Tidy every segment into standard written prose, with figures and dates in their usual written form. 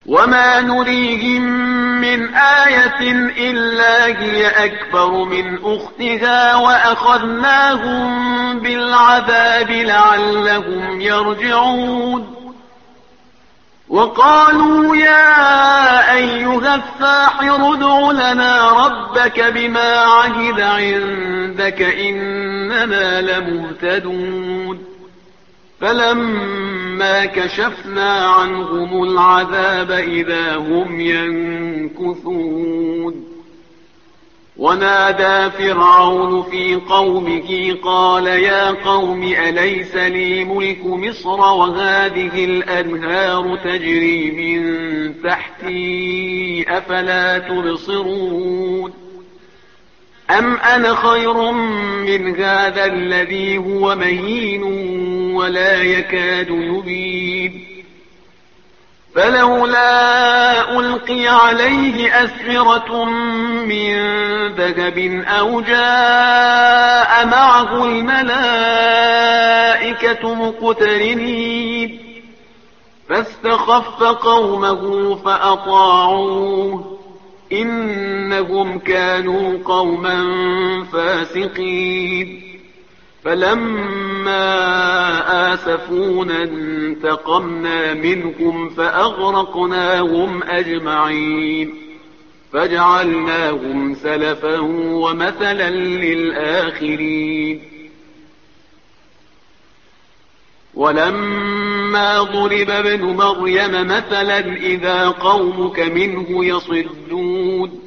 وما نريهم من آية إلا هي أكبر من أختها وأخذناهم بالعذاب لعلهم يرجعون. وقالوا يا أيها الساحر ادع لنا ربك بما عهد عندك إننا لمهتدون. فلما كشفنا عنهم العذاب إذا هم ينكثون. ونادى فرعون في قومه قال يا قوم أليس لي ملك مصر وهذه الأنهار تجري من تحتي أفلا تبصرون. أم أنا خير من هذا الذي هو مهين ولا يكاد يبين. فلولا ألقي عليه أسورة من ذهب أو جاء معه الملائكة مقترنين. فاستخف قومه فأطاعوه إنهم كانوا قوما فاسقين. فلما آسفونا انتقمنا منهم فأغرقناهم أجمعين فجعلناهم سلفا ومثلا للآخرين. ولما ضرب ابن مريم مثلا إذا قومك منه يصدون.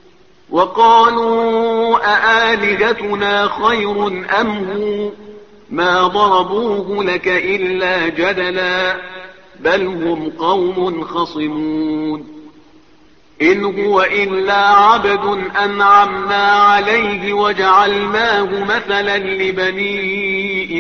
وقالوا أآلهتنا خير أم هو ما ضربوه لك إلا جدلا بل هم قوم خصمون. إن هو إلا عبد أنعمنا عليه وجعلناه مثلا لبني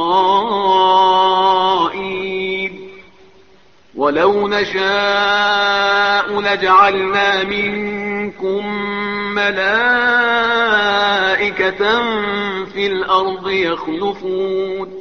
إسرائيل. ولو نشاء لجعلنا منكم ملائكة في الأرض يخلفون